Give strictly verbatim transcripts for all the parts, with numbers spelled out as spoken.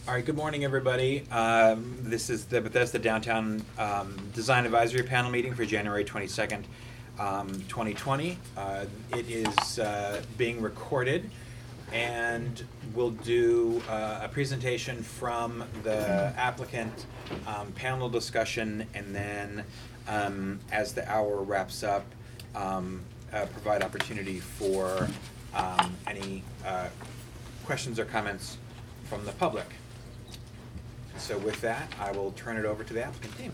All right, good morning, everybody. Um, this is the Bethesda Downtown um, Design Advisory Panel meeting for January twenty-second, um, twenty twenty. Uh, it is uh, being recorded, and we'll do uh, a presentation from the applicant, um, panel discussion, and then um, as the hour wraps up, um, uh, provide opportunity for um, any uh, questions or comments from the public. So with that, I will turn it over to the applicant team.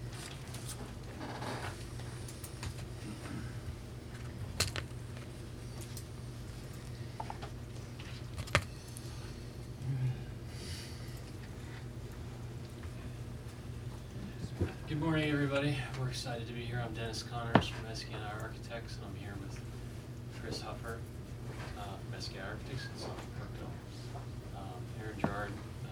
Good morning, everybody. We're excited to be here. I'm Dennis Connors from S K and I Architects, and I'm here with Chris Huffer uh, from S K Architects in South Parkville. Um, Aaron Gerard,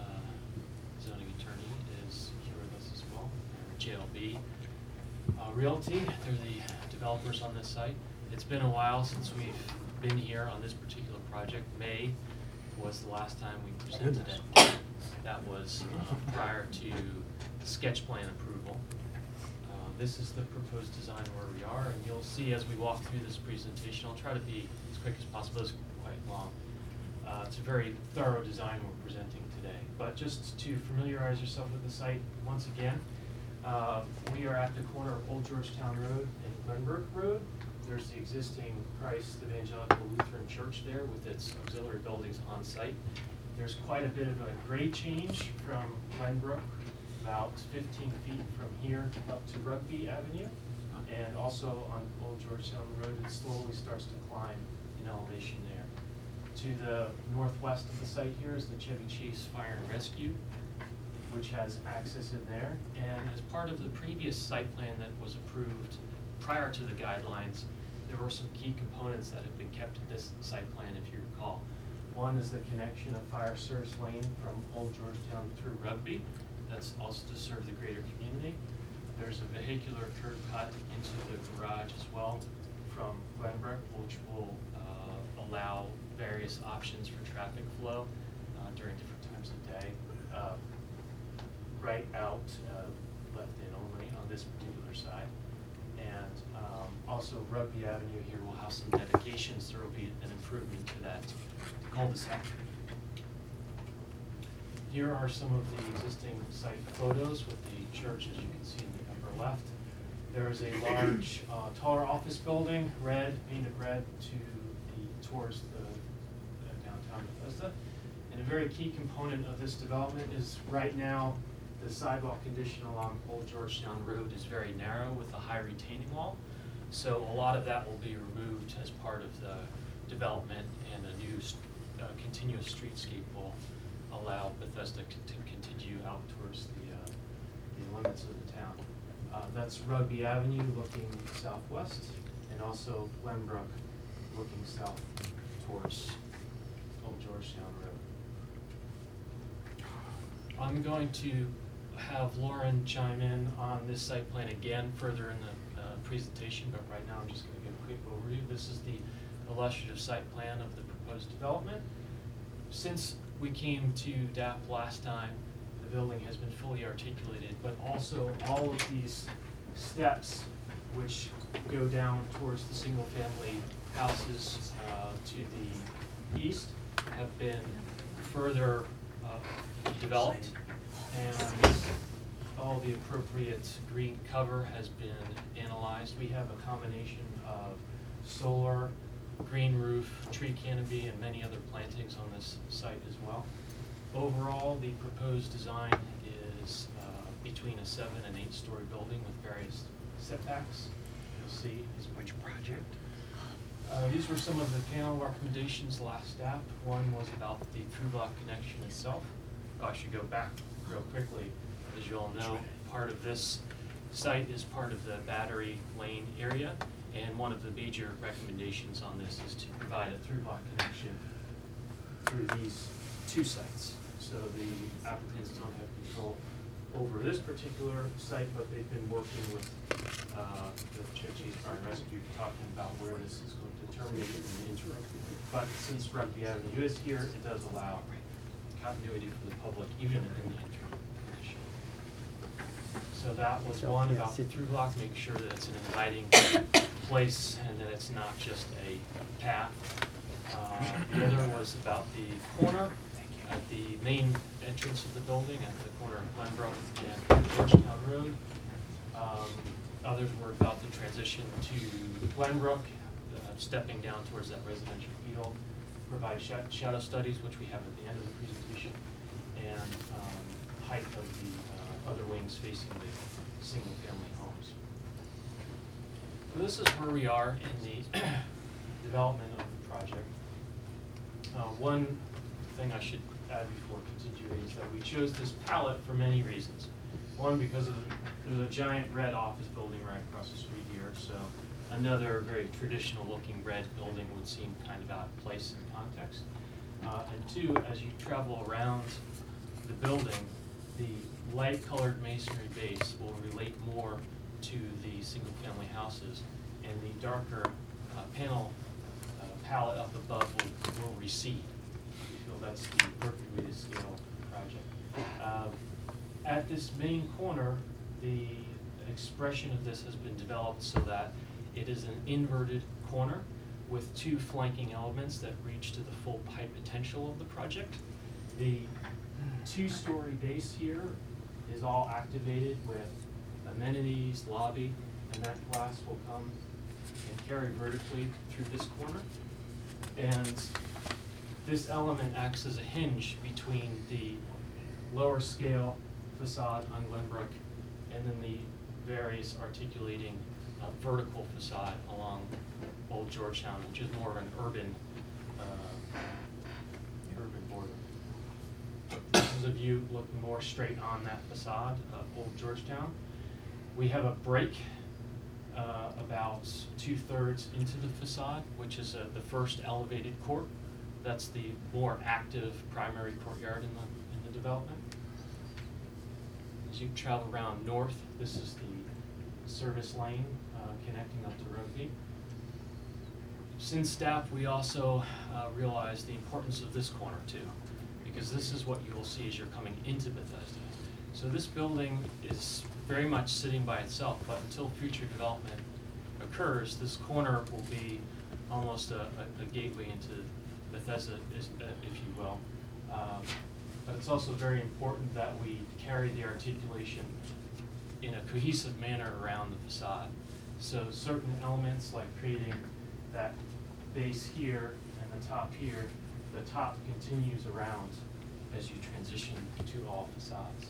uh, zoning attorney, is here with us as well. And J L B uh, Realty, they're the developers on this site. It's been a while since we've been here on this particular project. May was the last time we presented it. That was uh, prior to sketch plan approval. Uh, this is the proposed design where we are, and you'll see as we walk through this presentation, I'll try to be as quick as possible. It's quite long. Uh, it's a very thorough design we're presenting today. But just to familiarize yourself with the site once again, uh, we are at the corner of Old Georgetown Road and Glenbrook Road. There's the existing Christ Evangelical Lutheran Church there with its auxiliary buildings on site. There's quite a bit of a grade change from Glenbrook, about fifteen feet from here up to Rugby Avenue, and also on Old Georgetown Road it slowly starts to climb in elevation there. To the northwest of the site here is the Chevy Chase Fire and Rescue, which has access in there. And as part of the previous site plan that was approved prior to the guidelines, there were some key components that have been kept in this site plan, if you recall. One is the connection of Fire Service Lane from Old Georgetown through Rugby. That's also to serve the greater community. There's a vehicular curb cut into the garage as well from Glenbrook, which will uh, allow various options for traffic flow uh, during different times of day. Uh, right out, uh, left in only on this particular side. And um, also Rugby Avenue here will have some dedications. There will be an improvement to that cul-de-sac. Here are some of the existing site photos with the church, as you can see in the upper left. There is a large, uh, taller office building, red, painted red to the towards the, the downtown Bethesda. And a very key component of this development is right now the sidewalk condition along Old Georgetown Road is very narrow with a high retaining wall. So a lot of that will be removed as part of the development, and a new uh, continuous streetscape will allow Bethesda to continue out towards the, uh, the limits of the town. Uh, that's Rugby Avenue looking southwest, and also Glenbrook looking south towards Old Georgetown Road. I'm going to have Lauren chime in on this site plan again further in the uh, presentation, but right now I'm just going to give a quick overview. This is the illustrative site plan of the proposed development. Since we came to D A P last time, the building has been fully articulated, but also all of these steps which go down towards the single family houses uh, to the east have been further uh, developed, and all the appropriate green cover has been analyzed. We have a combination of solar, green roof, tree canopy, and many other plantings on this site as well. Overall, the proposed design is uh, between a seven and eight story building with various setbacks. You'll see is which project. Uh, these were some of the panel recommendations last step. One was about the through block connection itself. Oh, I should go back real quickly. As you all know, part of this site is part of the Battery Lane area. And one of the major recommendations on this is to provide a through block connection through these two sites. So the applicants don't have control over this particular site, but they've been working with uh, the Chevy Chase Fire and Rescue, talking about where this is going to terminate in the interim. But since Rugby Avenue is here, it does allow continuity for the public, even in the interim condition. So that was one about the through block, making sure that it's an inviting place and that it's not just a path. Uh, the other was about the corner at the main entrance of the building at the corner of Glenbrook and Georgetown Road. Um, others were about the transition to Glenbrook, uh, stepping down towards that residential field, provide sh shadow studies, which we have at the end of the presentation, and um, height of the uh, other wings facing the single-family homes. So this is where we are in the development of the project. Uh, one thing I should add before continuing is that we chose this palette for many reasons. One, because of the, there's a giant red office building right across the street here, so another very traditional looking red building would seem kind of out of place in context. Uh, and two, as you travel around the building, the light colored masonry base will relate more to the single family houses, and the darker uh, panel uh, palette up above will, will recede. We feel that's the perfect way to scale the project. Uh, at this main corner, the expression of this has been developed so that it is an inverted corner with two flanking elements that reach to the full height potential of the project. The two-story base here is all activated with amenities, lobby, and that glass will come and carry vertically through this corner. And this element acts as a hinge between the lower scale facade on Glenbrook and then the various articulating uh, vertical facade along Old Georgetown, which is more of an urban, uh, urban border. This is a view looking more straight on that facade of Old Georgetown. We have a break uh, about two-thirds into the facade, which is uh, the first elevated court. That's the more active primary courtyard in the, in the development. As you travel around north, this is the service lane uh, connecting up to Rugby. Since staff, we also uh, realized the importance of this corner too, because this is what you will see as you're coming into Bethesda. So this building is very much sitting by itself, but until future development occurs, this corner will be almost a, a, a gateway into Bethesda, is, uh, if you will. Um, but it's also very important that we carry the articulation in a cohesive manner around the facade. So certain elements like creating that base here and the top here, the top continues around as you transition to all facades.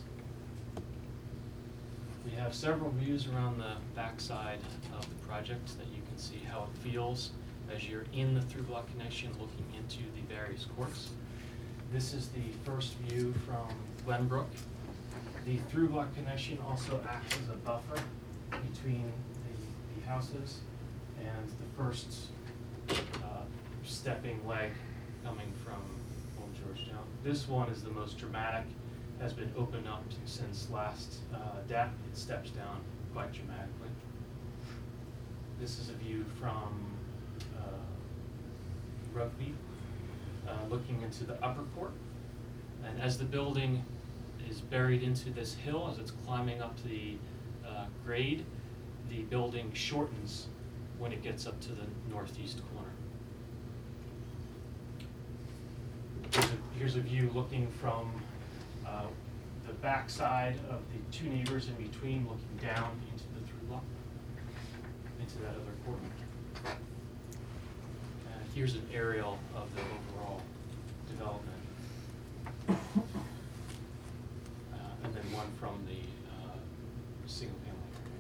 We have several views around the backside of the project that you can see how it feels as you're in the through block connection looking into the various courts. This is the first view from Glenbrook. The through block connection also acts as a buffer between the, the houses and the first uh, stepping leg coming from Old Georgetown. This one is the most dramatic, has been opened up since last uh, D A P. It steps down quite dramatically. This is a view from uh, Rugby, uh, looking into the upper court. And as the building is buried into this hill, as it's climbing up to the uh, grade, the building shortens when it gets up to the northeast corner. Here's a, here's a view looking from uh, the back side of the two neighbors in between, looking down into the through block, into that other corner. Uh, here's an aerial of the overall development. Uh, and then one from the uh, single family.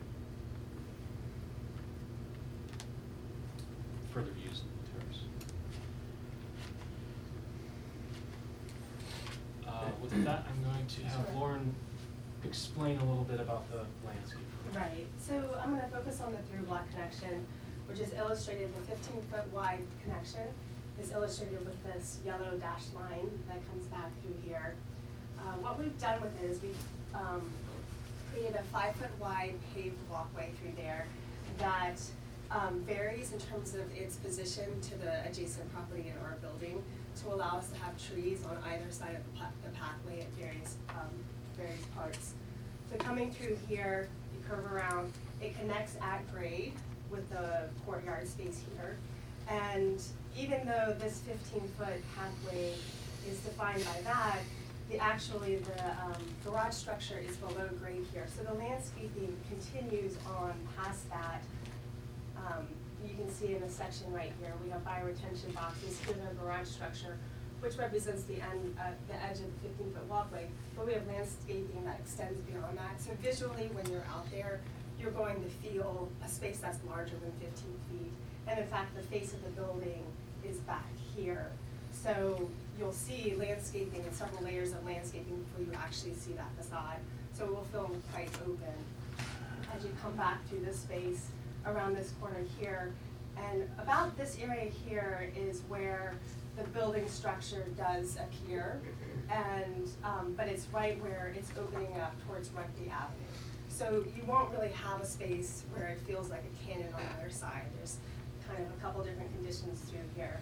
Further views in the terrace. Uh, with that, I'm going to have Sure. Lauren explain a little bit about the landscape. Right, so I'm going to focus on the through block connection, which is illustrated, the fifteen foot wide connection is illustrated with this yellow dashed line that comes back through here. Uh, what we've done with it is we've um, created a five foot wide paved walkway through there that um, varies in terms of its position to the adjacent property in our building to allow us to have trees on either side of the, pa the pathway at various, um, various parts. So coming through here, you curve around, it connects at grade with the courtyard space here. And even though this fifteen foot pathway is defined by that, the actually the um, garage structure is below grade here. So the landscaping continues on past that. Um, you can see in the section right here, we have bioretention boxes. Here's our garage structure, which represents the end, uh, the edge of the fifteen foot walkway. But we have landscaping that extends beyond that. So visually, when you're out there, you're going to feel a space that's larger than fifteen feet. And in fact, the face of the building is back here. So you'll see landscaping and several layers of landscaping before you actually see that facade. So it will feel quite open as you come back through this space around this corner here. And about this area here is where the building structure does appear. And, um, but it's right where it's opening up towards Rugby Avenue. So you won't really have a space where it feels like a canyon on the other side. There's kind of a couple different conditions through here.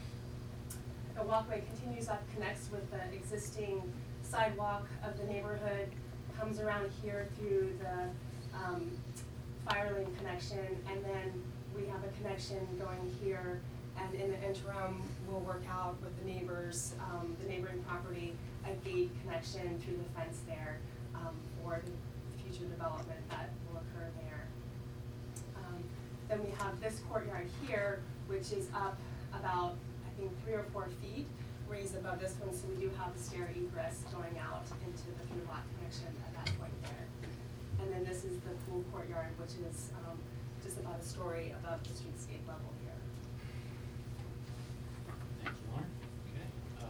The walkway continues up, connects with the existing sidewalk of the neighborhood, comes around here through the um, fire lane connection, and then we have a connection going here, and in the interim, we'll work out with the neighbors, um, the neighboring property, a gate connection through the fence there um, for the future development that will occur there. Um, then we have this courtyard here, which is up about I think three or four feet raised above this one, so we do have the stair egress going out into the through lot connection at that point there. And then this is the pool courtyard, which is um, just about a story above the streetscape level here. Thank you, Lauren. Okay.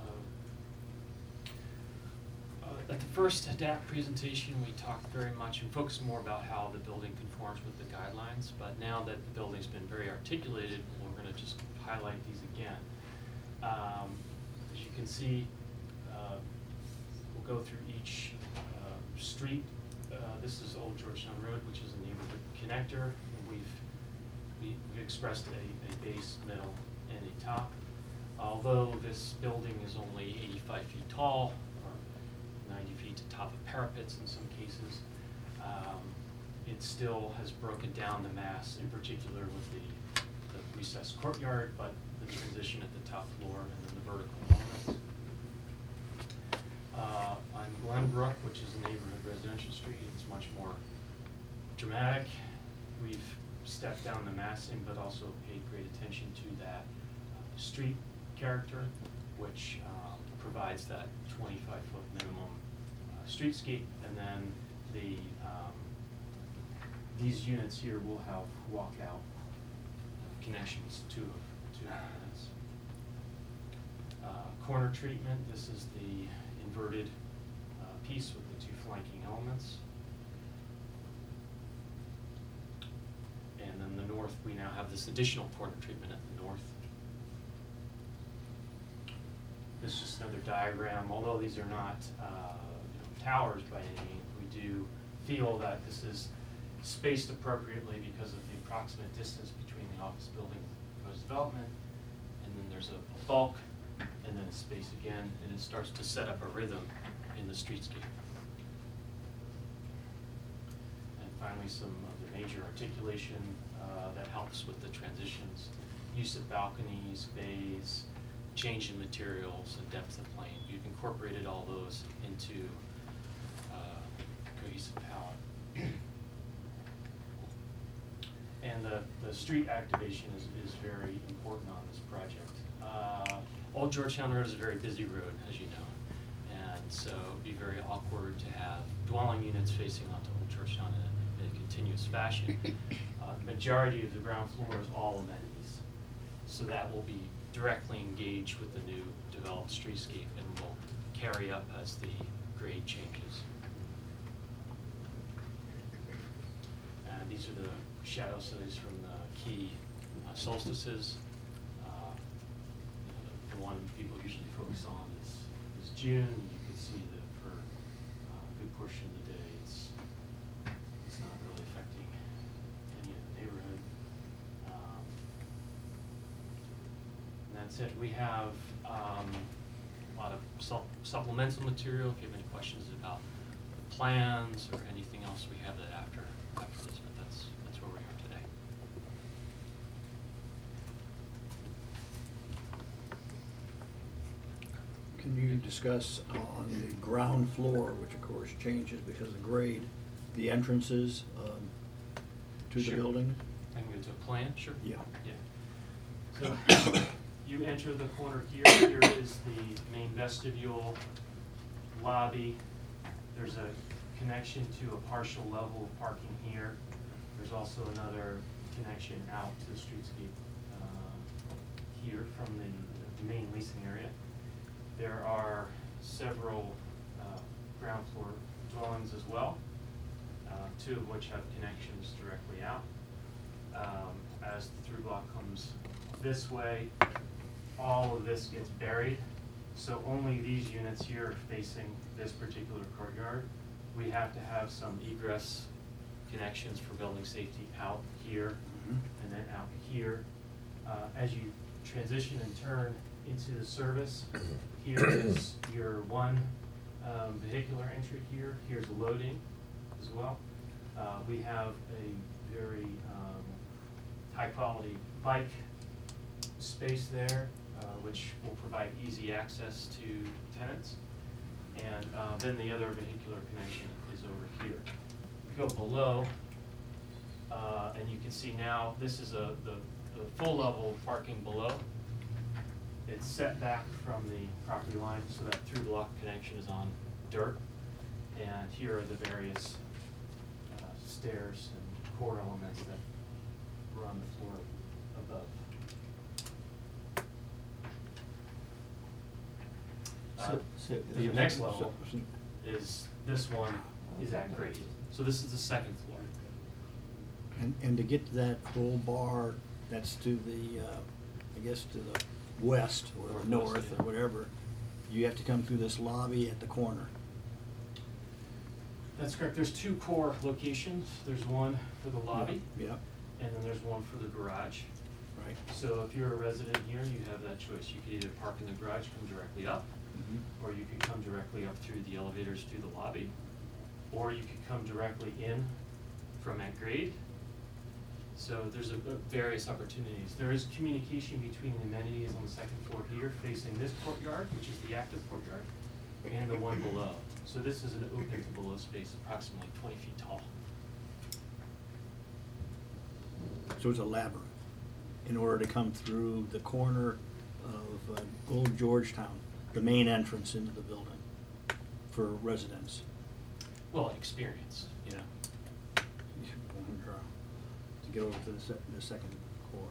Uh, uh, at the first ADAPT presentation, we talked very much and focused more about how the building conforms with the guidelines, but now that the building's been very articulated, we're going to just highlight these again. Um, as you can see, uh, we'll go through each uh, street. Uh, this is Old Georgetown Road, which is a neighborhood connector. And we've we, we expressed a, a base, middle, and a top. Although this building is only eighty-five feet tall, or ninety feet to top of parapets in some cases, um, it still has broken down the mass, in particular with the, the recessed courtyard, but the transition at the top floor and then the vertical elements. Uh, on Glenbrook, which is a neighborhood residential street, it's much more dramatic. We've stepped down the massing, but also paid great attention to that uh, street character, which um, provides that twenty-five foot minimum uh, streetscape, and then the um, these units here will have walkout connections to to the units. Uh, corner treatment. This is the inverted uh, piece with the two flanking elements. And then the north, we now have this additional corner treatment at the north. This is just another diagram. Although these are not uh, you know, towers by any means, we do feel that this is spaced appropriately because of the approximate distance between the office building and the proposed development. And then there's a, a bulk, and then a space again, and it starts to set up a rhythm in the streetscape. And finally, some of the major articulation uh, that helps with the transitions, use of balconies, bays, change in materials, and depth of plane. You've incorporated all those into uh, cohesive palette. And the, the street activation is, is very important on this project. Uh, Old Georgetown Road is a very busy road, as you know, and so it would be very awkward to have dwelling units facing onto Old Georgetown in a, in a continuous fashion. Uh, the majority of the ground floor is all amenities, so that will be directly engaged with the new developed streetscape and will carry up as the grade changes. And these are the shadow studies from the key uh, solstices. Uh, you know, the, the one people usually focus on is, is June. You can see that for uh, a good portion of the day, it's it's not really affecting any of the neighborhood. Um, that's it. We have um, a lot of sup- supplemental material. If you have any questions about the plans or anything else, we have that after after this. But that's that's where we are today. Can you discuss on the ground floor, which of course changes because of grade, the entrances um, to the Sure. building? I can go to a plan. Sure. Yeah. Yeah. So you enter the corner here. Here is the main vestibule, lobby. There's a connection to a partial level of parking here. There's also another connection out to the streetscape uh, here from the, the main leasing area. There are several uh, ground floor dwellings as well, uh, two of which have connections directly out. Um, as the through block comes this way, all of this gets buried. So only these units here are facing this particular courtyard. We have to have some egress connections for building safety out here Mhm. and then out here. Uh, as you transition and turn into the service, here is your one um, vehicular entry here. Here's loading as well. Uh, we have a very um, high quality bike space there, uh, which will provide easy access to tenants. And uh, then the other vehicular connection is over here. Go below, uh, and you can see now this is a the, the full level parking below. It's set back from the property line so that through block connection is on dirt. And here are the various uh, stairs and core elements that run the floor above. Uh, So- so the the- next so- level so- is, this one is at grade. So this is the second floor. And, and to get to that whole bar, that's to the, uh, I guess to the west or Northwest, north yeah. or whatever, you have to come through this lobby at the corner. That's correct. There's two core locations. There's one for the lobby, Yep, and then there's one for the garage. right. So if you're a resident here, you have that choice. You could either park in the garage, come directly up, Mhm. or you could come directly up through the elevators to the lobby, or you could come directly in from at grade. So there's a, a various opportunities. There is communication between the amenities on the second floor here, facing this courtyard, which is the active courtyard, and the one below. So this is an open to below space, approximately twenty feet tall. So it's a labyrinth in order to come through the corner of uh, Old Georgetown, the main entrance into the building for residents. Well, experience, you know. To get over to the se- the second core.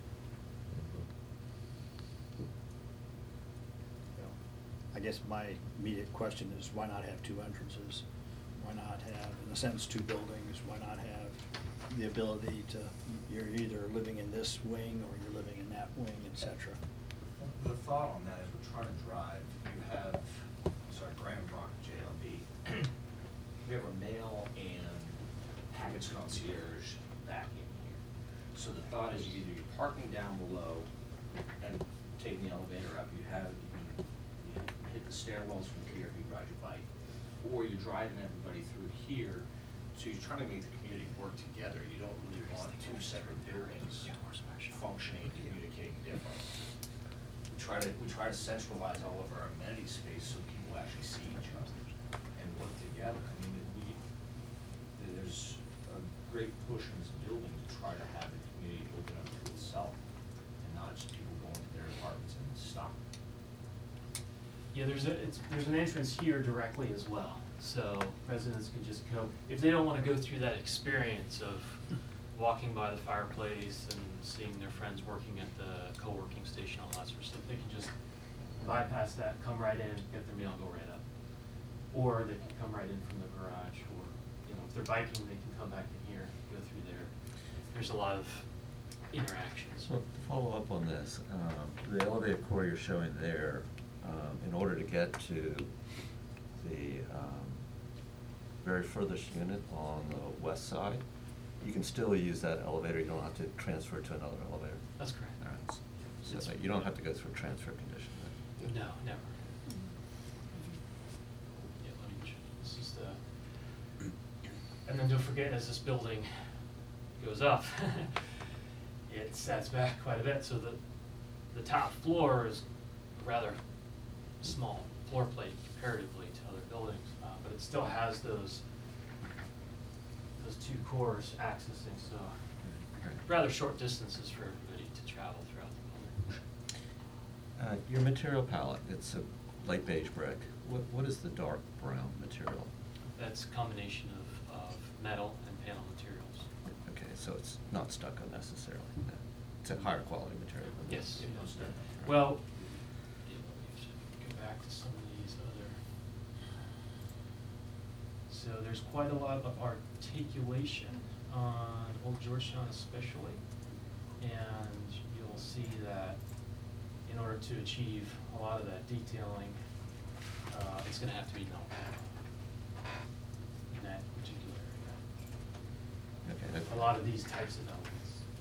Well, I guess my immediate question is, why not have two entrances? Why not have, in a sense, two buildings? Why not have the ability to, you're either living in this wing or you're living in that wing, et cetera? The thought on that is we're trying to drive, you have, sorry, Graham Rock, J L B. We have a mail and package concierge back in here. So the thought is either you're parking down below and taking the elevator up, you have, you can you hit the stairwells from here if you ride your bike, or you're driving everybody through here. So you're trying to make the community work together. You don't really want two separate buildings functioning and communicating differently. We try to, we try to centralize all of our amenity space so people actually see each other and work together. I mean, we, there's a great push in this building to try to have the community open up to itself and not just people going to their apartments and stop. Yeah, there's a, it's, there's an entrance here directly as well, so residents can just go, if they don't wanna go through that experience of walking by the fireplace and seeing their friends working at the co-working station, all that sort of stuff, they can just bypass that, come right in, get their meal, go right up. Or they can come right in from the garage, or, you know, if they're biking, they can come back in here, go through there. There's a lot of interactions. So to follow up on this, um, the elevated core you're showing there, um, in order to get to the um, very furthest unit on the west side, you can still use that elevator. You don't have to transfer to another elevator. That's correct. All right. So That's- that you don't have to go through a transfer condition. then. No, never. Yeah, let me, ch- this is the, and then don't forget, as this building goes up, it sets back quite a bit, so the, the top floor is a rather small floor plate comparatively to other buildings, uh, but it still has those, those two cores accessing, so Right. rather short distances for everybody to travel throughout the building. Uh, Your material palette, it's a light beige brick. What, what is the dark brown material? That's a combination of, of metal and panel materials. Okay, so it's not stucco necessarily. no. It's a higher quality material than Yes. this. Yeah, most definitely. Well, yeah, let me just go back to some of these other. So there's quite a lot of articulation on Old Georgetown especially. And you'll see that in order to achieve a lot of that detailing, uh, it's gonna have to be no panel in that particular area. Okay, that- A lot of these types of elements.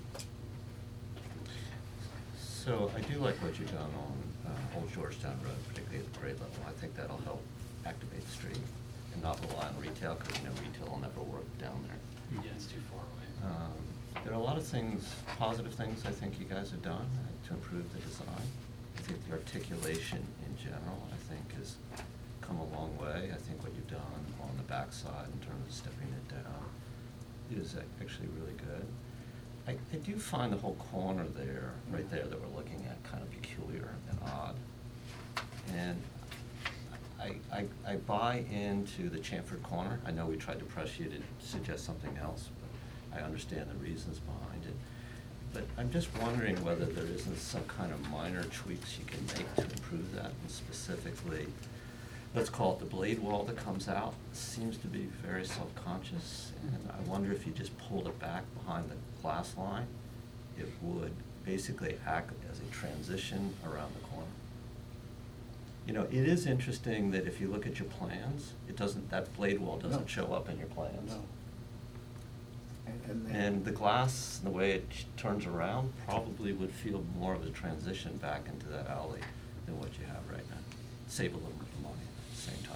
So I do like what you've done on uh, Old Georgetown Road, particularly at the grade level. I think that'll help activate the street and not rely on retail, because you know retail will never work down there. Yeah, it's too far away. Um, There are a lot of things, positive things I think you guys have done uh, to improve the design. I think the articulation in general, I think, has come a long way. I think what you've done on the backside in terms of stepping it down is ac- actually really good. I, I do find the whole corner there, right there that we're looking at, kind of peculiar and odd. And I, I, I buy into the Chamford corner. I know we tried to press you to suggest something else, but I understand the reasons behind it. But I'm just wondering whether there isn't some kind of minor tweaks you can make to improve that, and specifically, let's call it the blade wall that comes out, seems to be very self-conscious, and I wonder if you just pulled it back behind the glass line, it would basically act as a transition around the corner. You know, it is interesting that if you look at your plans, it doesn't, that blade wall No. doesn't show up in your plans. No. And, and then. And the glass, the way it ch- turns around, probably would feel more of a transition back into that alley than what you have right now. Save a little bit of money at the same time.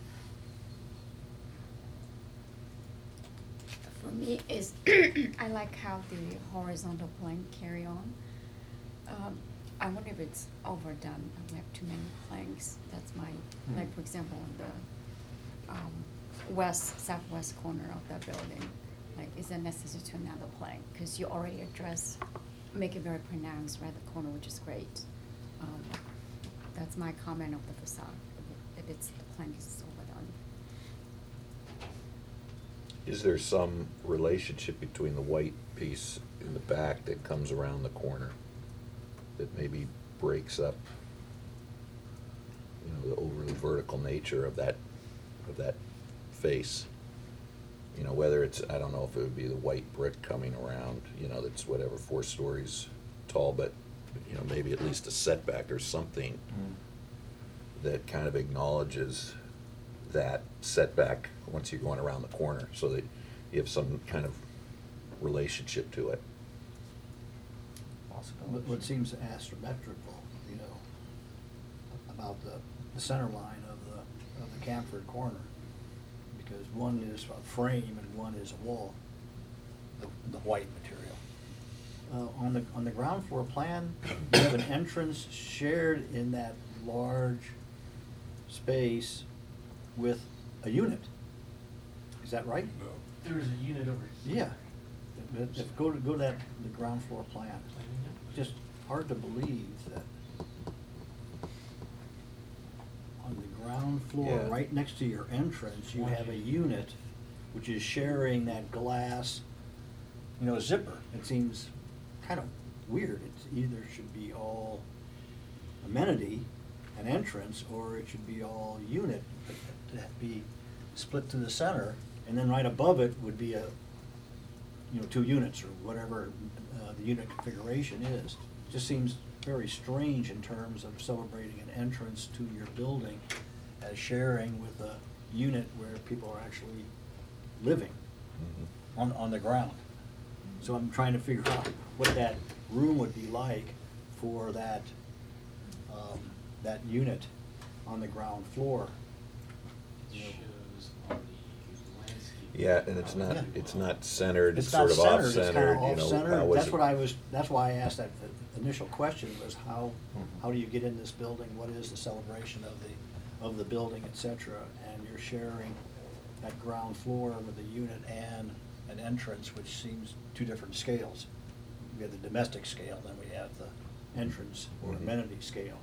For me, is I like how the horizontal plane carry on. Um, I wonder if it's overdone. We have too many planks. That's my, Hmm. like for example, on the um, west southwest corner of that building. Like, is it necessary to another plank? Because you already address, make it very pronounced right at the corner, which is great. Um, that's my comment of the facade. If, it, if it's the plank is overdone. Is there some relationship between the white piece in the back that comes around the corner that maybe breaks up, you know, the overly vertical nature of that, of that face? You know, whether it's, I don't know if it would be the white brick coming around, you know, that's whatever, four stories tall, but, you know, maybe at least a setback or something Mm. that kind of acknowledges that setback once you're going around the corner, so that you have some kind of relationship to it. Possibility. What, what seems asymmetrical, you know, about the, the center line of the, of the Camford corner. Because one is a frame and one is a wall, the, the white material. Uh, on the, on the ground floor plan, you have an entrance shared in that large space with a unit. Is that right? There's a unit over here. Yeah. If- if- Go to, go to that, the ground floor plan. Just hard to believe that on the ground floor, Yeah. right next to your entrance, you have a unit which is sharing that glass, you know, zipper. It seems kind of weird. It either should be all amenity, an entrance, or it should be all unit, to be split to the center, and then right above it would be a, you know, two units or whatever uh, the unit configuration is. Just seems very strange in terms of celebrating an entrance to your building as sharing with a unit where people are actually living Mhm. on, on the ground. So I'm trying to figure out what that room would be like for that, um, that unit on the ground floor. It shows on the landscape. Yeah, and it's not, Yeah. it's not centered, it's It's not sort of centered, it's off-centered, kinda you know, off-centered. how was That's it- what I was, that's why I asked that initial question, was how, Mhm. how do you get in this building? What is the celebration of the, of the building, et cetera? And you're sharing that ground floor with a unit and an entrance, which seems two different scales. We have the domestic scale, then we have the entrance or Mhm. amenity scale.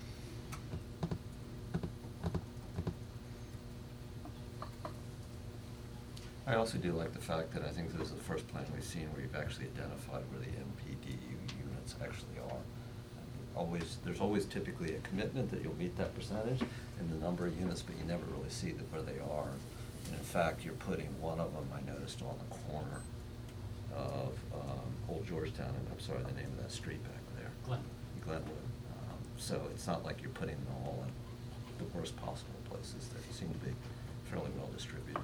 I also do like the fact that I think this is the first plan we've seen where you've actually identified where the M P D U units actually are. And Always, there's always typically a commitment that you'll meet that percentage in the number of units, but you never really see that where they are. And in fact, you're putting one of them, I noticed, on the corner of um, Old Georgetown, and I'm sorry, the name of that street back there. Glen. Glenwood. Um, So it's not like you're putting them all in the worst possible places. They seem to be fairly well distributed.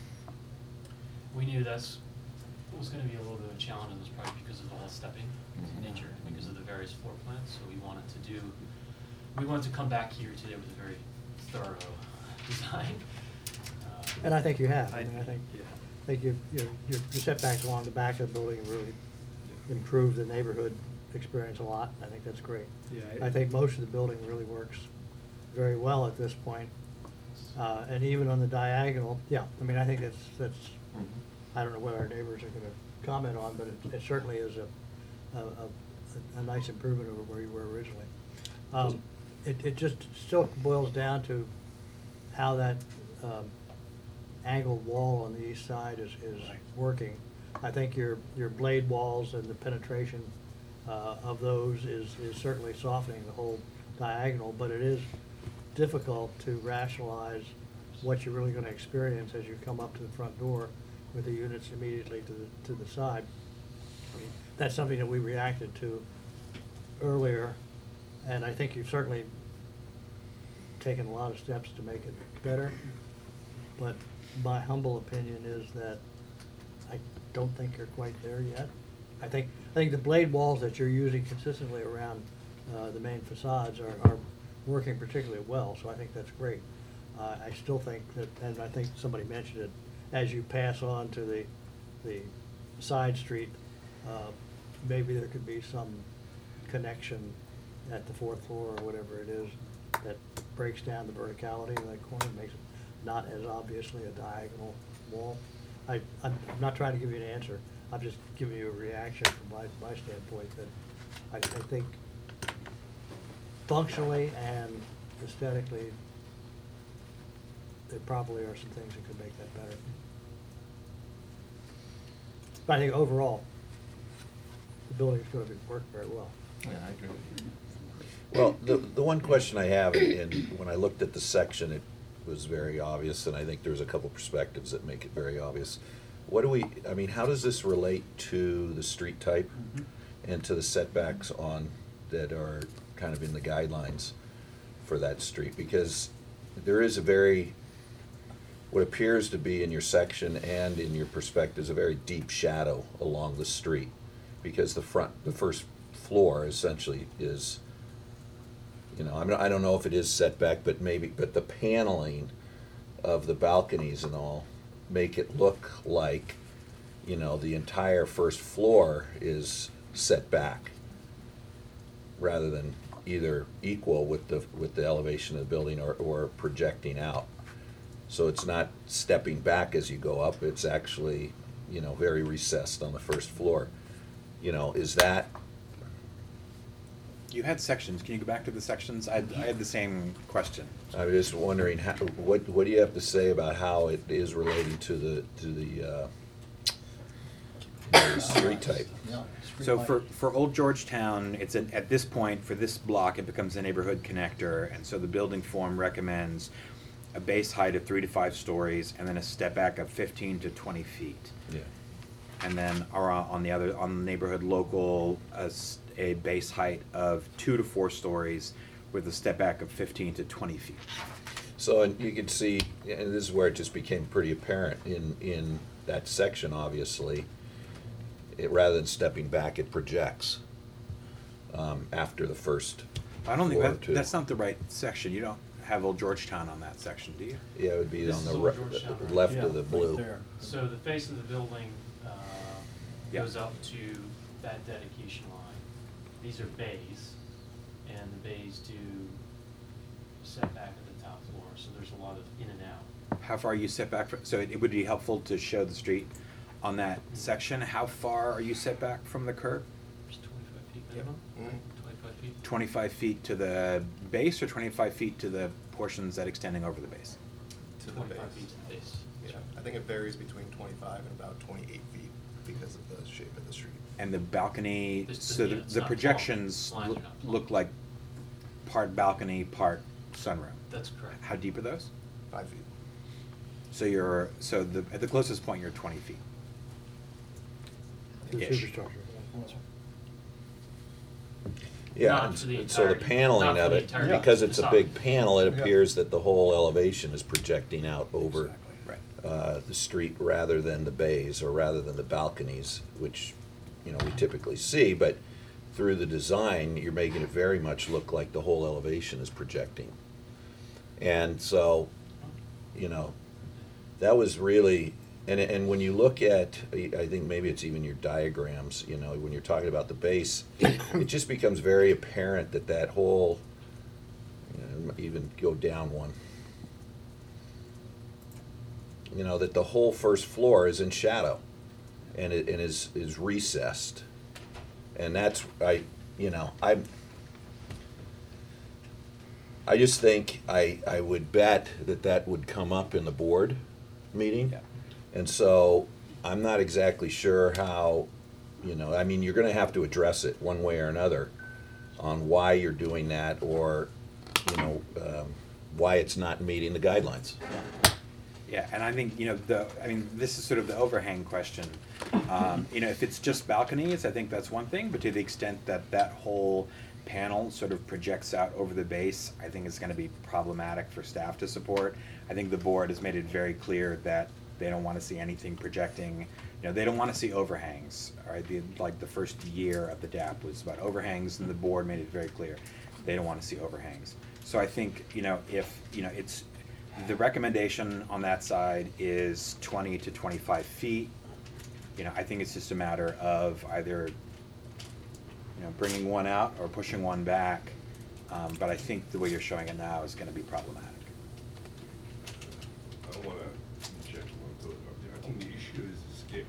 We knew that's, was gonna be a little bit of a challenge, and it was probably because of the whole stepping Mhm. nature, because of the various floor plans, so we wanted to do, we wanted to come back here today with a very thorough design. Uh, And I think you have. I I- mean, I think, yeah. I think your, your, your setbacks along the back of the building really improve the neighborhood experience a lot. I think that's great. Yeah, I- I think most of the building really works very well at this point. Uh, and even on the diagonal, yeah, I mean, I think that's, that's, Mhm. I don't know what our neighbors are gonna comment on, but it, it certainly is a, a, a, a nice improvement over where you were originally. Um, it, it just still boils down to how that, um, angled wall on the east side is, is working. I think your, your blade walls and the penetration, uh, of those is, is certainly softening the whole diagonal, but it is difficult to rationalize what you're really gonna experience as you come up to the front door with the units immediately to the, to the side. I mean, that's something that we reacted to earlier, and I think you've certainly taken a lot of steps to make it better. But my humble opinion is that I don't think you're quite there yet. I think, I think the blade walls that you're using consistently around, uh, the main facades are, are working particularly well, so I think that's great. Uh, I still think that, and I think somebody mentioned it, as you pass on to the, the side street, uh, maybe there could be some connection at the fourth floor or whatever it is that breaks down the verticality of that corner, makes it not as obviously a diagonal wall. I, I'm I'm not trying to give you an answer, I'm just giving you a reaction from my, my standpoint, that I, I think functionally and aesthetically, there probably are some things that could make that better. But I think overall, the building's gonna be, work very well. Yeah, I agree with you. Well, the, the one question I have, and and when I looked at the section, it was very obvious, and I think there's a couple perspectives that make it very obvious. What do we, I mean, how does this relate to the street type and to the setbacks on, that are kind of in the guidelines for that street? Because there is a very, what appears to be in your section and in your perspective is a very deep shadow along the street, because the front, the first floor essentially is, you know, I'm not, I don't know if it is setback, but maybe, but the paneling of the balconies and all make it look like, you know, the entire first floor is set back, rather than either equal with the, with the elevation of the building or, or projecting out. So it's not stepping back as you go up, it's actually, you know, very recessed on the first floor. You know, is that, You had sections, can you go back to the sections? I, I had the same question. I was just wondering, how, what, what do you have to say about how it is relating to the, to the, uh, the street type? Yeah, street So light. for, for Old Georgetown, it's an, at this point, for this block, it becomes a neighborhood connector, and so the building form recommends a base height of three to five stories, and then a step back of fifteen to twenty feet. Yeah. And then around, on the other, on the neighborhood local, a, s- a base height of two to four stories with a step back of fifteen to twenty feet. So, and you can see, and this is where it just became pretty apparent in, in that section, obviously, it, rather than stepping back, it projects. um, after the first I don't think floor, that, too. that's not the right section. You don't have Old Georgetown on that section, do you? Yeah, it would be This on is the Old re- Georgetown, the right? left Yeah, of the right blue. there. So the face of the building uh, Yeah. goes up to that dedication line. These are bays, and the bays do set back at the top floor, so there's a lot of in and out. How far are you set back from, so it it would be helpful to show the street on that section. How far are you set back from the curb? There's twenty-five feet Yep. minimum, Mhm. twenty-five feet. Twenty-five feet to the base or twenty-five feet to the portions that extending over the base? To the twenty-five base. feet to the base. Yeah, I think it varies between twenty-five and about twenty-eight feet because of the shape of the street. And the balcony, This- so the yeah, it's the not projections plumb. Lines look, are not plumb. look like part balcony, part sunroom. That's correct. How deep are those? Five feet. So you're, so the, at the closest point, you're twenty feet. To the Ish. superstructure. Yeah, Not and for the s- so the entirety- paneling not for of the it, entirety because of it's the a big facade. panel, it Yeah. appears that the whole elevation is projecting out over Exactly, right. uh, the street rather than the bays or rather than the balconies, which, you know, we typically see, but through the design, you're making it very much look like the whole elevation is projecting. And so, you know, that was really, and, and when you look at, I think maybe it's even your diagrams, you know, when you're talking about the base, it just becomes very apparent that that whole, you know, even go down one. You know, that the whole first floor is in shadow and it, and is, is recessed. And that's, I, you know, I'm, I just think I, I would bet that that would come up in the board meeting. Yeah. And so I'm not exactly sure how, you know, I mean, you're gonna have to address it one way or another on why you're doing that or, you know, um, why it's not meeting the guidelines. Yeah, and I think, you know, the, I mean, this is sort of the overhang question. Um, you know, if it's just balconies, I think that's one thing, but to the extent that that whole panel sort of projects out over the base, I think it's gonna be problematic for staff to support. I think the board has made it very clear that they don't wanna see anything projecting, you know, they don't wanna see overhangs, all right? The, like, the first year of the D A P was about overhangs, and the board made it very clear, they don't wanna see overhangs. So I think, you know, if, you know, it's, the recommendation on that side is twenty to twenty-five feet. You know, I think it's just a matter of either, you know, bringing one out or pushing one back. Um, but I think the way you're showing it now is gonna be problematic. I don't wanna inject one thought up there. I think the issue is the scale.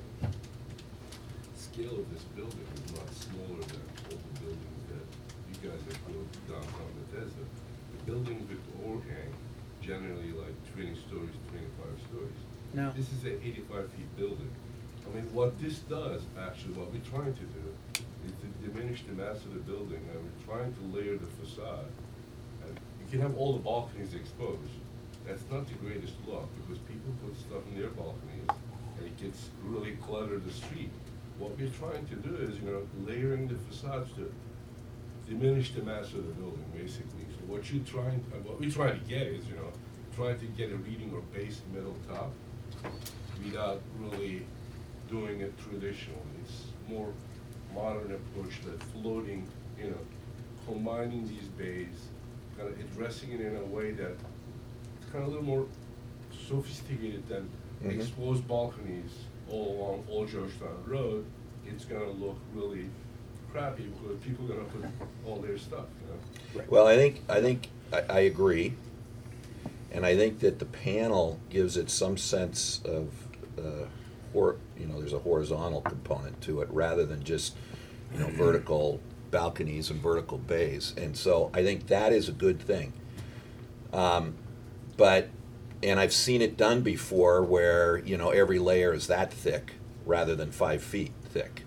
Scale of this building is a lot smaller than all the buildings that you guys have built downtown Bethesda. The buildings with overhang, generally like twenty stories, twenty-five stories. No. This is an eighty-five feet building. I mean, what this does, actually, what we're trying to do is to diminish the mass of the building, and we're trying to layer the facade. And you can have all the balconies exposed. That's not the greatest look, because people put stuff in their balconies, and it gets really cluttered the street. What we're trying to do is, you know, layering the facades to diminish the mass of the building, basically. So what you're trying, uh, what we're trying to get is, you know, trying to get a reading or base middle top without really doing it traditionally. It's more modern approach, that floating, you know, combining these bays, kind of addressing it in a way that it's kind of a little more sophisticated than Mhm. exposed balconies all along Old Georgetown Road. It's gonna look really crappy because people are gonna put all their stuff, you know? Right. Well, I think, I think, I, I agree. And I think that the panel gives it some sense of, uh, hor, you know, there's a horizontal component to it rather than just, you know, vertical balconies and vertical bays. And so I think that is a good thing. Um, but, and I've seen it done before where, you know, every layer is that thick rather than five feet thick.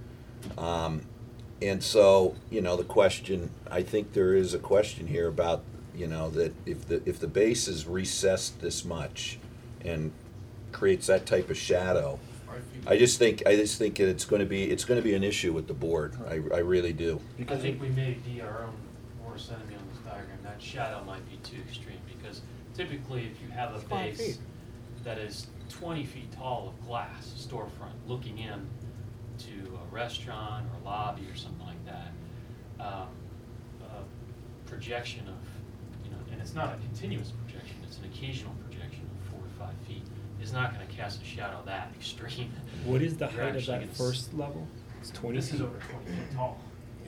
Um, and so, you know, the question, I think there is a question here about, you know, that if the, if the base is recessed this much and creates that type of shadow, I just think, I just think that it's gonna be, it's gonna be an issue with the board. I, I really do. I think we may be our own worst enemy on this diagram. That shadow might be too extreme, because typically if you have a It's five base feet. that is twenty feet tall of glass storefront looking in to a restaurant or lobby or something like that, um, a projection of, you know, and it's not a continuous projection, it's an occasional projection of four to five feet, is not gonna cast a shadow that extreme. What is the You're height of actually that gonna s- first level? It's twenty This is feet? over twenty feet tall.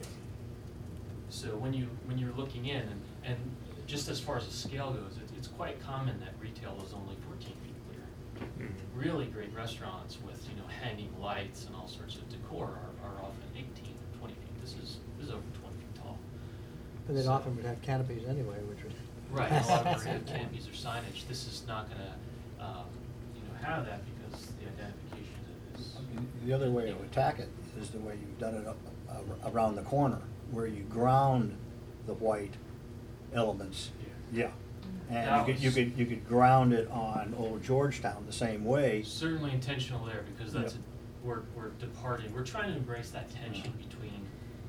So when you, when you're looking in, and, and just as far as the scale goes, it's, it's quite common that retail is only fourteen feet clear. Mhm. Really great restaurants with, you know, hanging lights and all sorts of decor are, are often eighteen or twenty feet. This is, this is over twenty feet tall. And they'd So- often would have canopies anyway, which was. Right, a lot of them have canopies or signage. This is not gonna, um, you know, have that because the identification is. I mean, the other way to attack it is the way you've done it up, uh, around the corner, where you ground the white elements. Yeah. Yeah. That And you could, you was- could, you could ground it on Old Georgetown the same way. Certainly intentional there, because that's, Yep. a- we're, we're departing, we're trying to embrace that tension between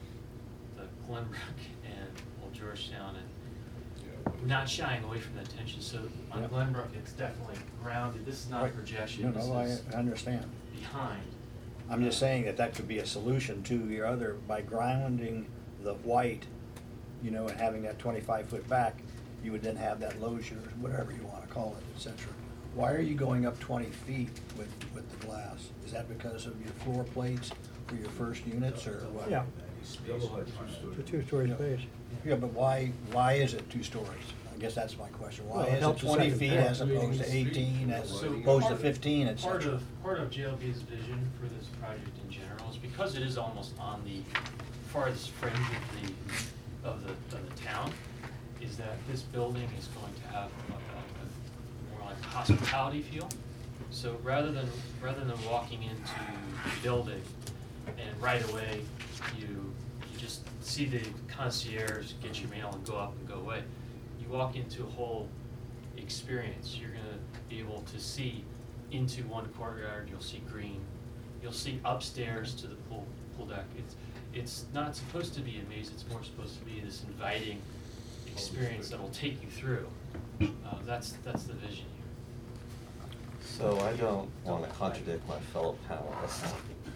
the Glenbrook and Old Georgetown, and we're not shying away from that tension, so on Yep. Glenbrook, it's definitely grounded, this is not a Right. projection, No, this no, I is I understand. behind. I'm just saying that that could be a solution to your other, by grounding the white, you know, and having that twenty-five foot back, you would then have that loggia, whatever you wanna call it, et cetera. Why are you going up twenty feet with, with the glass? Is that because of your floor plates for your first units, or what? Yeah. Double height, two-story. It's a two-story Yeah. space. Yeah, but why, why is it two stories? I guess that's my question. Why Well, it is it helps the twenty second feet floor. as opposed to eighteen, as So opposed to part- fifteen, et Part cetera? of, part of J L B's vision for this project in general is because it is almost on the farthest fringe of the, of the, of the town, is that this building is going to have a, a, a more like hospitality feel. So rather than, rather than walking into the building and right away you, you just see the concierge get your mail and go up and go away, you walk into a whole experience. You're gonna be able to see into one courtyard, you'll see green, you'll see upstairs to the pool, pool deck. It's, it's not supposed to be a maze, it's more supposed to be this inviting experience that'll take you through. Uh, that's, that's the vision here. So I don't want to contradict my fellow panelists.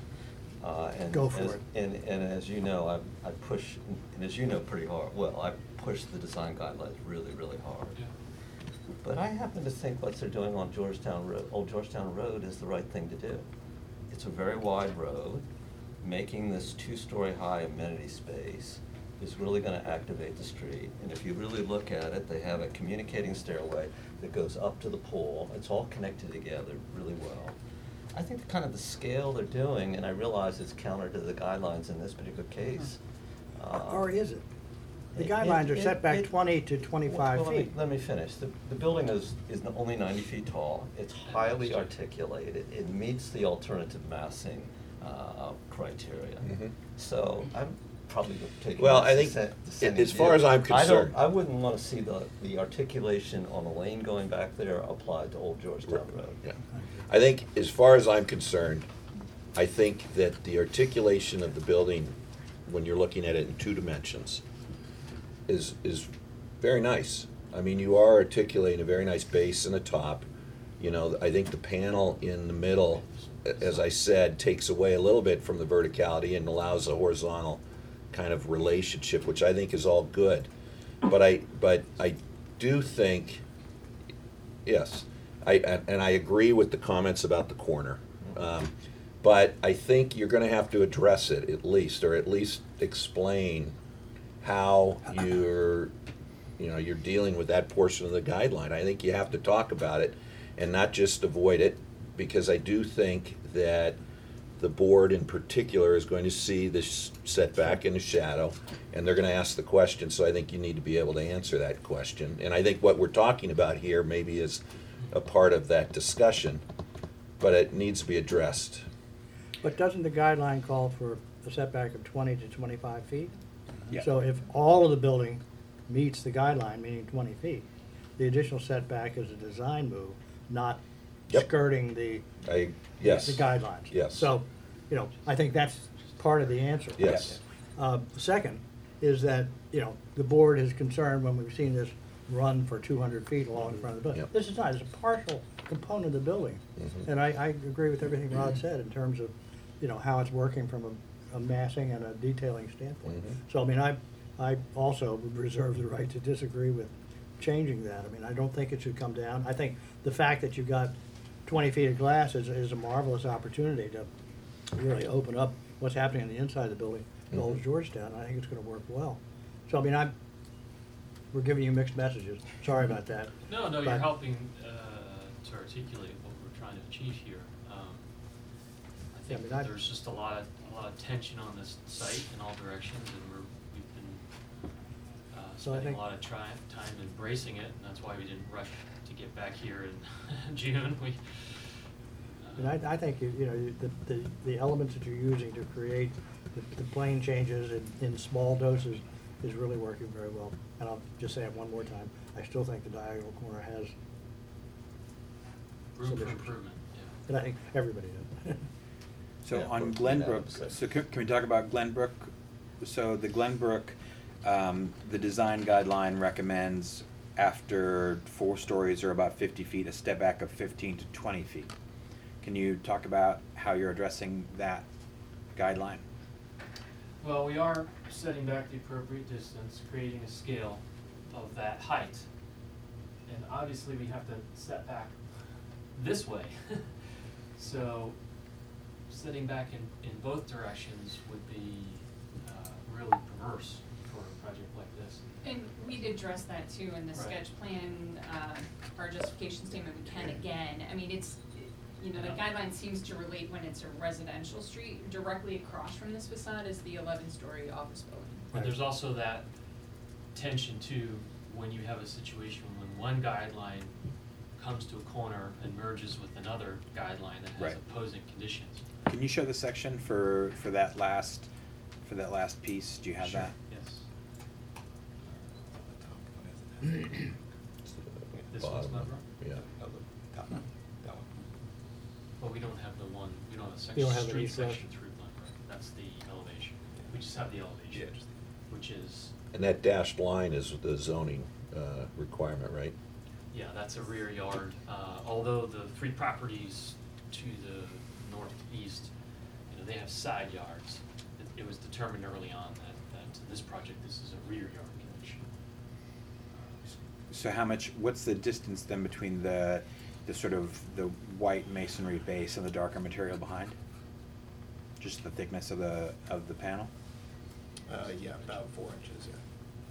Uh, and Go for as- it. And, and as you know, I, I push, and as you know pretty hard, well, I push the design guidelines really, really hard. Yeah. But I happen to think what they're doing on Georgetown Road, Old Georgetown Road is the right thing to do. It's a very wide road. Making this two-story high amenity space is really gonna activate the street. And if you really look at it, they have a communicating stairway that goes up to the pool. It's all connected together really well. I think the kind of the scale they're doing, and I realize it's counter to the guidelines in this particular case. uh, Or is it? The it- guidelines are it- set back it- twenty to well, twenty-five well, let me- feet. Let me finish. The, the building is, is only ninety feet tall. It's highly articulated. It meets the alternative massing, uh, criteria. Mhm. So I'm probably taking. Well, this I think dissent- a- dissenting as far view. as I'm I don't, concerned- I wouldn't wanna see the, the articulation on the lane going back there applied to Old Georgetown Road. Yeah. I think, as far as I'm concerned, I think that the articulation of the building, when you're looking at it in two dimensions, is, is very nice. I mean, you are articulating a very nice base and a top. You know, I think the panel in the middle, a- as I said, takes away a little bit from the verticality and allows a horizontal kind of relationship, which I think is all good. But I, but I do think, yes, I, and and I agree with the comments about the corner. Um, But I think you're gonna have to address it at least, or at least explain how you're, you know, you're dealing with that portion of the guideline. I think you have to talk about it and not just avoid it, because I do think that the board in particular is going to see this setback in the shadow, and they're gonna ask the question, so I think you need to be able to answer that question. And I think what we're talking about here maybe is a part of that discussion, but it needs to be addressed. But doesn't the guideline call for a setback of twenty to twenty-five feet? Yeah. So if all of the building meets the guideline, meaning twenty feet, the additional setback is a design move, not Yep. skirting the, I, yes. the guidelines. Yes. So, you know, I think that's part of the answer. Yes. Uh, second is that, you know, the board is concerned when we've seen this run for two hundred feet along the front of the building. Yep. This is not, it's a partial component of the building. Mhm. And I, I agree with everything Rod said in terms of, you know, how it's working from a, a massing and a detailing standpoint. Mhm. So, I mean, I, I also would reserve the right to disagree with changing that. I mean, I don't think it should come down. I think the fact that you've got twenty feet of glass is, is a marvelous opportunity to really open up what's happening on the inside of the building to Old Mhm. Georgetown. I think it's gonna work well. So, I mean, I'm, we're giving you mixed messages. Sorry about that. No, no, you're But- helping uh, to articulate what we're trying to achieve here. Um, I Yeah, I think mean, I- there's just a lot of, a lot of tension on this site in all directions, and we're, we've been uh, So I spending a think- lot of tri- time embracing it, and that's why we didn't rush to get back here in June. We, And I, I think, you you know, you- the, the, the elements that you're using to create the, the plane changes in, in small doses is really working very well. And I'll just say it one more time, I still think the diagonal corner has room some for issues. improvement, yeah. And I think everybody does. So Yeah, on well, yeah, I Glenbrook, would say. so can, can we talk about Glenbrook? So the Glenbrook, um, the design guideline recommends after four stories or about fifty feet, a step back of fifteen to twenty feet. Can you talk about how you're addressing that guideline? Well, we are setting back the appropriate distance, creating a scale of that height. And obviously, we have to set back this way. So, setting back in, in both directions would be uh, really perverse for a project like this. And we'd address that too in the Right. sketch plan, uh, our justification statement, we can again. I mean, it's, you know, the Yeah. guideline seems to relate when it's a residential street. Directly across from this facade is the eleven-story office building. But there's also that tension too, when you have a situation when one guideline comes to a corner and merges with another guideline that has Right. opposing conditions. Can you show the section for, for that last, for that last piece? Do you have Sure, that? yes. It's the This one's bottom, not wrong? Yeah. Oh, the top one, that one. But we don't have the one, we don't have a You section, don't have the street east-west? section through Glenbrook, that's the elevation. We just have the elevation, Yeah, just which is, And that dashed line is the zoning uh, requirement, right? yeah, that's a rear yard. Uh, although the three properties to the northeast, you know, they have side yards. It, it was determined early on that, that in this project, this is a rear yard condition. So how much, what's the distance then between the, the sort of, the white masonry base and the darker material behind? Just the thickness of the, of the panel? Uh, yeah, about four inches, yeah.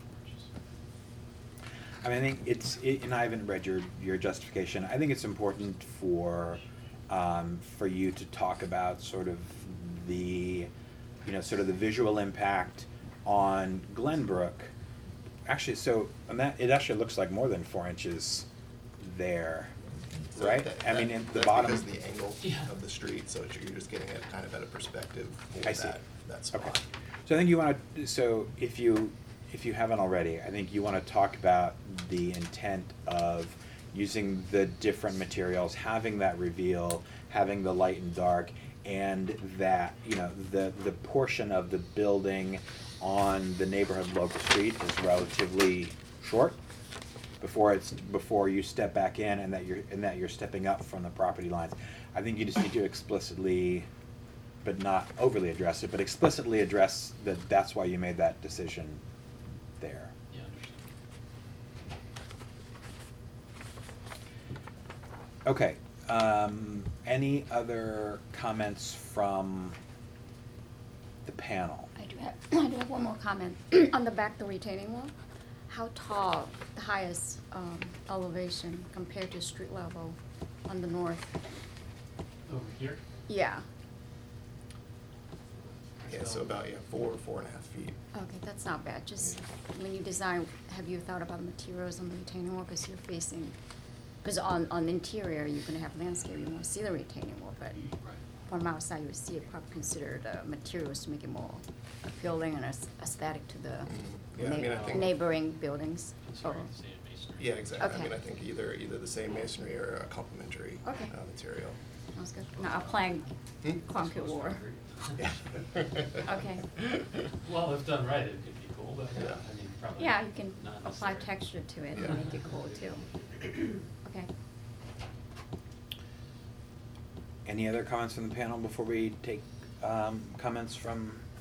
I mean, I think it's, it- and I haven't read your, your justification, I think it's important for, um, for you to talk about sort of the, you know, sort of the visual impact on Glenbrook. Actually, so, and that, it actually looks like more than four inches there, So right? that- I mean, that- in the that's bottom. because of the angle Yeah. of the street, so you're just getting it kind of at a perspective for I see. that, that spot. Okay. So I think you want to, so if you, if you haven't already, I think you want to talk about the intent of using the different materials, having that reveal, having the light and dark, and that, you know, the, the portion of the building on the neighborhood local street is relatively short before it's, before you step back in and that you're, and that you're stepping up from the property lines. I think you just need to explicitly, but not overly address it, but explicitly address that that's why you made that decision there. Yeah, understood. Okay, um, any other comments from the panel? I do have, I do have one more comment. On the back, the retaining wall, how tall, the highest um, elevation compared to street level on the north? Over here? Yeah, Yeah, so about, yeah, four, four and a half feet. okay, that's not bad. Just when you design, have you thought about materials on the retaining wall? Because you're facing, because on, on the interior, you're gonna have landscape, you won't see the retaining wall, but Right. from outside, you see it, probably consider the materials to make it more appealing and aes- aesthetic to the Yeah, I mean, I neigh- think- neighboring buildings. Considering Oh. the same masonry. Yeah, exactly. I Okay. mean, I think either, either the same masonry or a complementary Okay. uh, material. Sounds good. Now, a plank Hmm? concrete wall. Yeah. Okay. Well, if done right, it could be cool, but, uh, Yeah. I mean, probably Yeah, you can not apply necessary. texture to it Yeah. and make it cool too. Okay. Any other comments from the panel before we take, um, comments from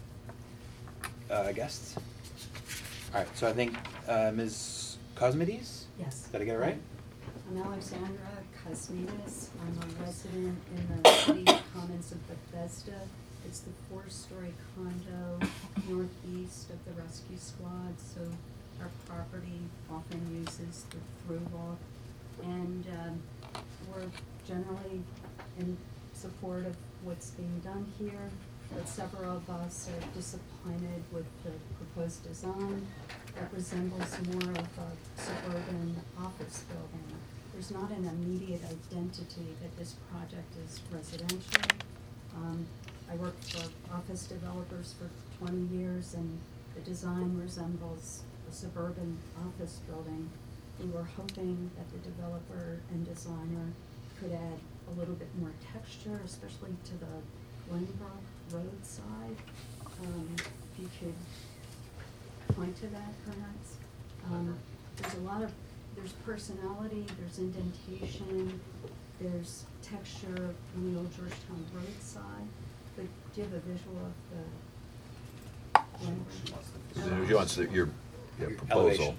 uh, guests? All right, so I think uh, Miz Cosmides? Yes. Did I get it right? I'm Alexandra Cosmides. I'm a resident in the city commons of Bethesda. It's the four-story condo northeast of the rescue squad, so our property often uses the through walk. And um, we're generally in support of what's being done here, but several of us are disappointed with the proposed design that resembles more of a suburban office building. There's not an immediate identity that this project is residential. Um, I worked for office developers for twenty years, and the design resembles a suburban office building. We were hoping that the developer and designer could add a little bit more texture, especially to the Glenbrook roadside. Um, if you could point to that perhaps. Um, there's a lot of, there's personality, there's indentation, there's texture on the old Georgetown roadside. But do you have a visual of the Glenbrook? So He wants the- your, your proposal.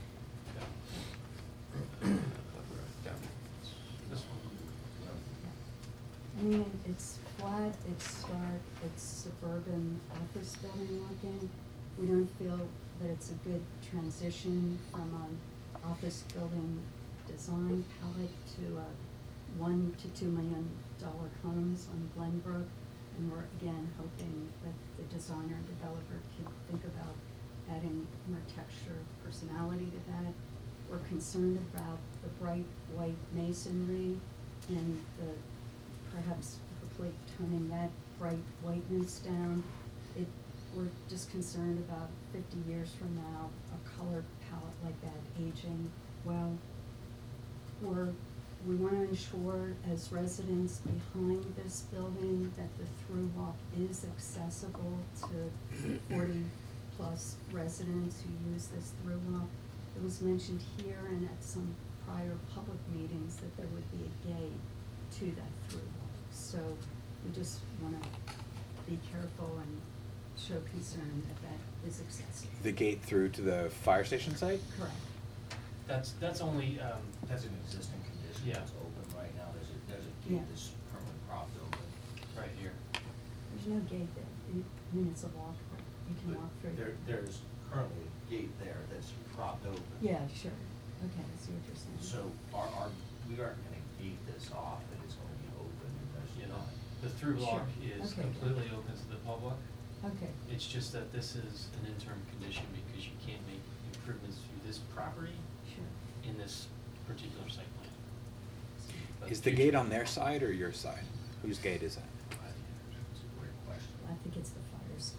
I mean, it's flat, it's stark, it's suburban office building looking. We don't feel that it's a good transition from an office building design palette to a one to two million dollar homes on Glenbrook. And we're again hoping that the designer and developer can think about adding more texture, personality to that. We're concerned about the bright white masonry and the perhaps hopefully toning that bright whiteness down. It, we're just concerned about fifty years from now, a color palette like that aging well. We're, we want to ensure as residents behind this building that the through walk is accessible to forty plus residents who use this through walk. It was mentioned here and at some prior public meetings that there would be a gate to that through walk. So we just want to be careful and show concern that that is accessible. The gate through to the fire station site? Correct. That's, that's only, um, That's an existing condition, Yeah. it's open right now, there's a, there's a Yeah. gate that's permanently propped open. right here. There's no gate there. You- I mean, it's a walk, you can But walk through. There, there's currently a gate there that's propped open. Yeah, sure. Okay, I see what you're saying. So our, our, we aren't gonna gate this off, and it's gonna be open, and there's You know, not. the through block Sure. is Okay. completely open to the public. Okay. It's just that this is an interim condition because you can't make improvements to this property Sure. in this particular site plan. But Is the future- gate on their side or your side? Whose gate is that? It's a great question. I think it's the fire side.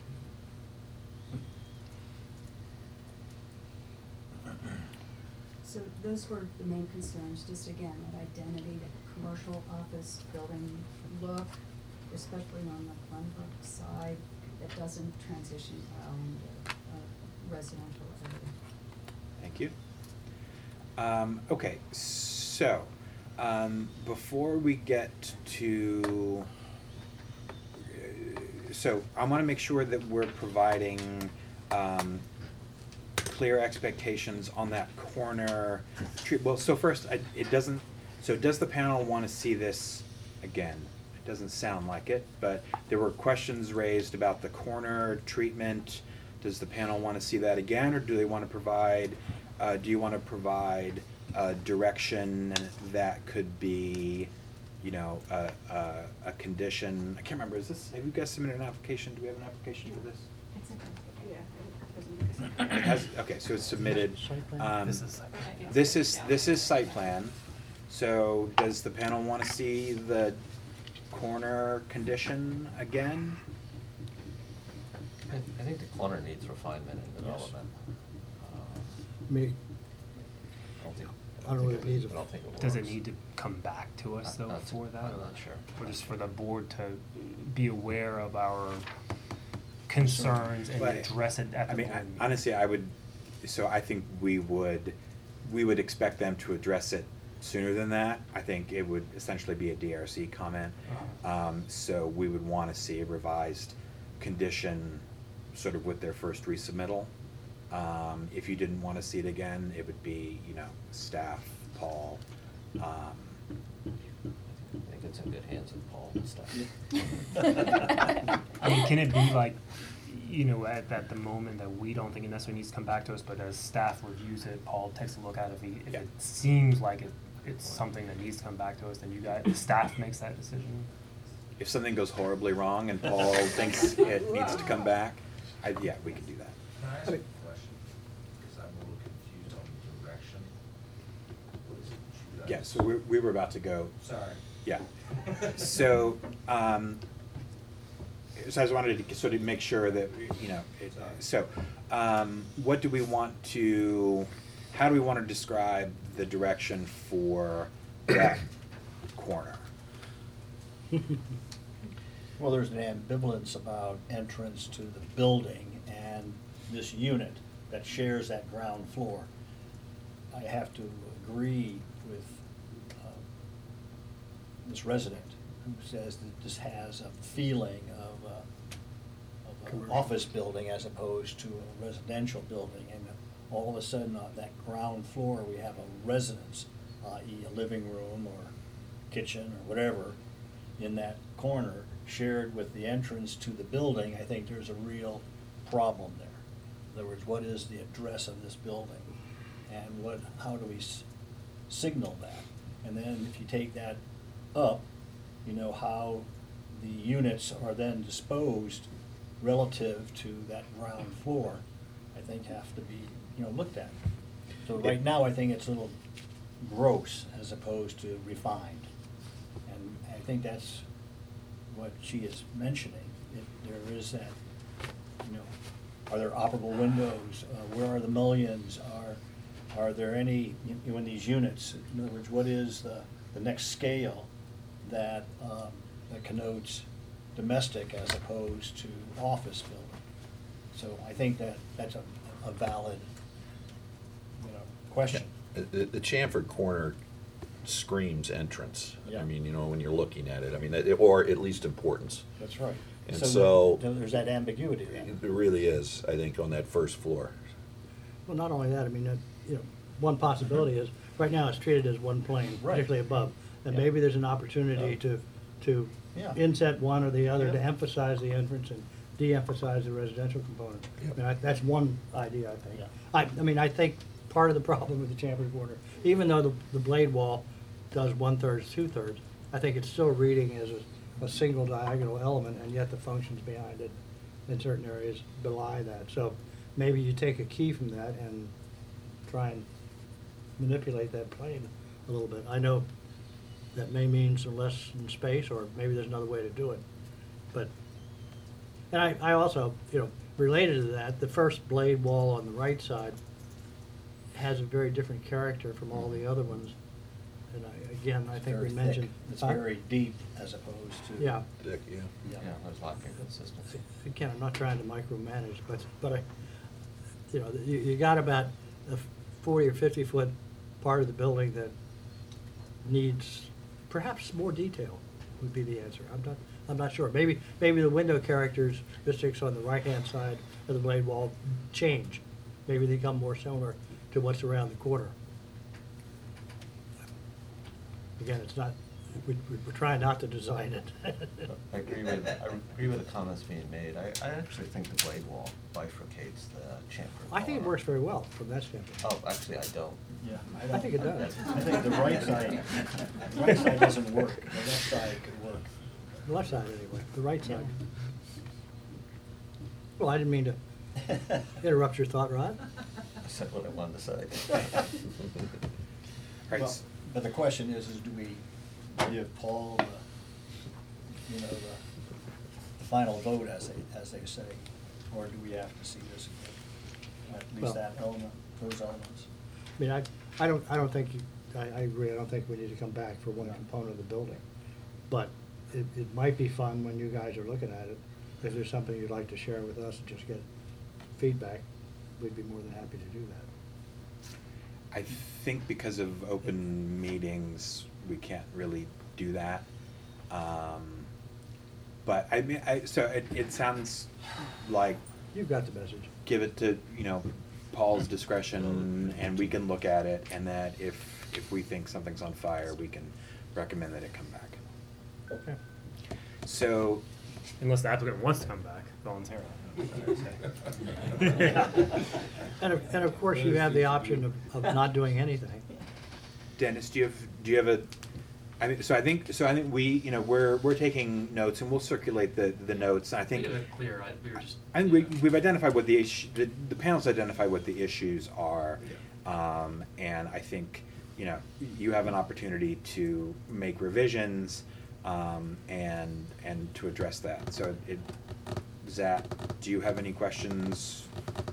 So those were the main concerns, just again, that identity, that commercial office building look, especially on the Glenbrook side, that doesn't transition well into a residential area. Thank you. Um, okay, so, um, before we get to, uh, so I wanna make sure that we're providing, um, clear expectations on that corner tree. Well, so first, I, it doesn't, so does the panel wanna see this again? It doesn't sound like it, but there were questions raised about the corner treatment. Does the panel wanna see that again, or do they wanna provide, uh, do you wanna provide, uh, direction that could be, you know, a, a, a condition? I can't remember, is this, have you guys submitted an application? Do we have an application for this? It has, okay, so it's submitted. Site plan? Um, This is site plan. This is, this is site plan. So does the panel wanna see the corner condition again? I, I think the corner needs refinement and development. Um, I mean, I don't think. I don't know if it needs a- I don't think it works. Does it need to come back to us I- though that's- for that? I'm not sure. Or just for the board to be aware of our concerns and But, address it at I the mean, I- board meeting? honestly, I would, so I think we would, we would expect them to address it sooner than that. I think it would essentially be a D R C comment. Uh-huh. Um, so we would wanna see a revised condition sort of with their first resubmittal. Um, if you didn't want to see it again, it would be, you know, staff, Paul. Um, I think it's in good hands with Paul and stuff. I mean, can it be like, you know, at, at the moment that we don't think it necessarily needs to come back to us, but as staff reviews it, Paul takes a look at it, if, he, if Yeah. it seems like it, it's something that needs to come back to us, then you guys, the staff makes that decision? if something goes horribly wrong and Paul thinks it needs to come back, I, yeah, we can do that. Can I ask a question? Because I'm a little confused on the direction. What is it you guys? Yeah, so we, we were about to go. Sorry. Yeah. So, um, so I just wanted to sort of make sure that, you know, it, so, um, what do we want to, how do we want to describe the direction for that corner? Well, there's an ambivalence about entrance to the building and this unit that shares that ground floor. I have to agree with uh, this resident who says that this has a feeling of, uh, of an Commercial. office building as opposed to a residential building. And all of a sudden, on that ground floor, we have a residence, that is a living room or kitchen or whatever, in that corner, shared with the entrance to the building. I think there's a real problem there. In other words, what is the address of this building? And what, how do we s- signal that? And then if you take that up, you know, how the units are then disposed relative to that ground floor, I think have to be, you know, looked at. So right now, I think it's a little gross as opposed to refined. And I think that's what she is mentioning. If there is that, you know, are there operable windows? Uh, where are the mullions? Are, are there any, you know, in these units, in other words, what is the, the next scale that, um, that connotes domestic as opposed to office building? So I think that, that's a, a valid, you know, question. The, the- the Chamford corner screams entrance. Yeah. I mean, you know, when you're looking at it, I mean, that- or at least importance. That's right. And So so. there- there's that ambiguity there. It really is, I think, on that first floor. Well, not only that, I mean, that, you know, one possibility is, right now it's treated as one plane, Right. particularly above. And Yeah. maybe there's an opportunity to, to Yeah. inset one or the other to Yeah. emphasize the entrance and de-emphasize the residential component. Yep. I mean, I- that's one idea, I think. Yeah. I, I mean, I think part of the problem with the Chambered corner, even though the, the blade wall does one-thirds, two-thirds, I think it's still reading as a, a single diagonal element, and yet the functions behind it in certain areas belie that. So maybe you take a key from that and try and manipulate that plane a little bit. I know that may mean some less in space, or maybe there's another way to do it. But, and I, I also, you know, related to that, the first blade wall on the right side has a very different character from all the other ones. And I, again, I It's think we very mentioned. thick. It's Huh? very deep as opposed to. Yeah. Dick, yeah. Yeah, there's a lot of inconsistency. Again, I'm not trying to micromanage, but, but I, you know, you, you got about a forty or fifty foot part of the building that needs perhaps more detail would be the answer. I'm not, I'm not sure. Maybe, maybe the window characteristics on the right-hand side of the blade wall change. Maybe they become more similar to what's around the corner. Again, it's not, we, we're trying not to design it. I agree with, I agree with the comments being made. I, I actually think the blade wall bifurcates the chamfer. I think it corner. works very well from that standpoint. Oh, actually, I don't. Yeah. I think it does. I think the right side, the right side doesn't work. The left side could work. The left side anyway, the right side. Well, I didn't mean to interrupt your thought, Rod. I said what I wanted to say. Right. Well, but the question is, is do we give Paul the, you know, the, the final vote, as they, as they say, or do we have to see this again? At Well- least that element, those elements. I mean, I, I don't, I don't think, you- I, I agree, I don't think we need to come back for one component of the building. But it, it might be fun when you guys are looking at it, if there's something you'd like to share with us and just get feedback, we'd be more than happy to do that. I think because of open meetings, we can't really do that. Um, But I mean, I, so it, it sounds like You've got the message. give it to, you know, Paul's discretion, and we can look at it, and that if, if we think something's on fire, we can recommend that it come back. Okay. So, Unless the applicant wants to come back voluntarily. Yeah. And of, and of course, you have the option of, of not doing anything. Dennis, do you have, do you have a, I mean, so I think, so I think we, you know, we're, we're taking notes, and we'll circulate the, the notes. I We think. have it clear, I, we were just. I think we, we've identified what the issue, the, the panel's identified what the issues are. Um, and I think, you know, you have an opportunity to make revisions, um, and, and to address that. So it, Zach, do you have any questions?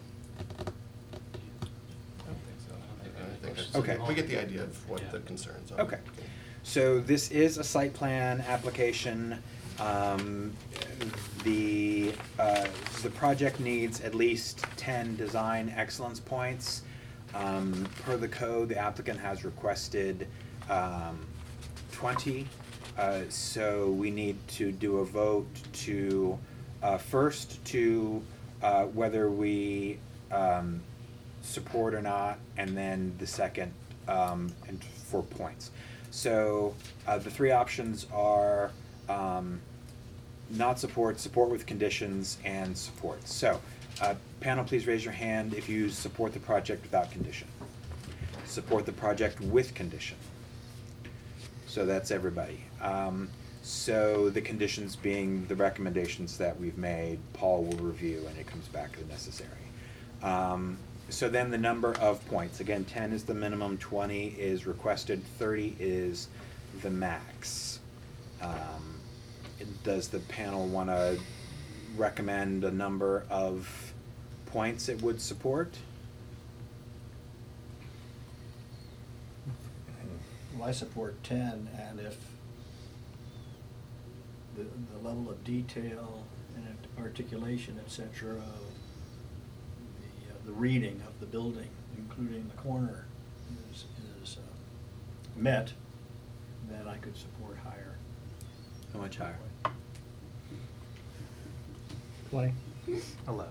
I don't think so. I don't think I any think questions. that's- We get the idea of what Yeah. the concerns are. Okay. So this is a site plan application. Um, the, uh, the project needs at least ten design excellence points. Um, per the code, the applicant has requested, um, twenty. Uh, so we need to do a vote to, uh, first to, uh, whether we, um, support or not, and then the second, um, and for points. So, uh, the three options are, um, not support, support with conditions, and support. So, uh, panel, please raise your hand if you support the project without condition. Support the project with condition. So that's everybody. Um, so the conditions being the recommendations that we've made, Paul will review, and it comes back as necessary. Um, so then the number of points, again, ten is the minimum, twenty is requested, thirty is the max. Um, does the panel want to recommend a number of points it would support? Well, I support ten, and if the, the level of detail and articulation, et cetera, of the, uh, the reading of the building, including the corner, is, is uh, met, then I could support higher. How much higher? Twenty? Eleven.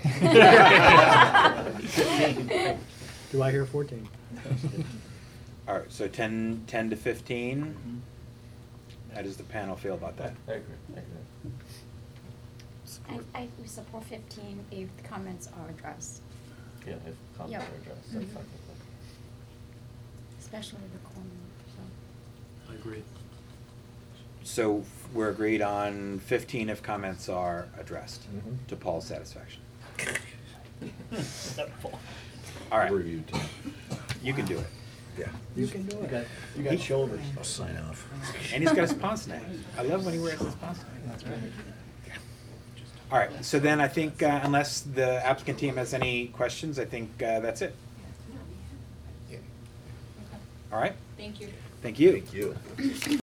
Do I hear fourteen? All right, so ten, ten to fifteen. How does the panel feel about that? I agree, I agree. I, I would support fifteen if the comments are addressed, Yeah, if comments Yeah. are addressed, that's Mhm. fine. especially the corner, so. I agree. So we're agreed on fifteen if comments are addressed, Mhm. to Paul's satisfaction. All right, Review team. you can do it. Yeah. You can do You it. got, you got shoulders. I'll sign off. And he's got his pince nez. I love when he wears his pince nez. All right, so then I think uh, unless the applicant team has any questions, I think uh, that's it. Yeah. All right, Thank you. thank you. Thank you.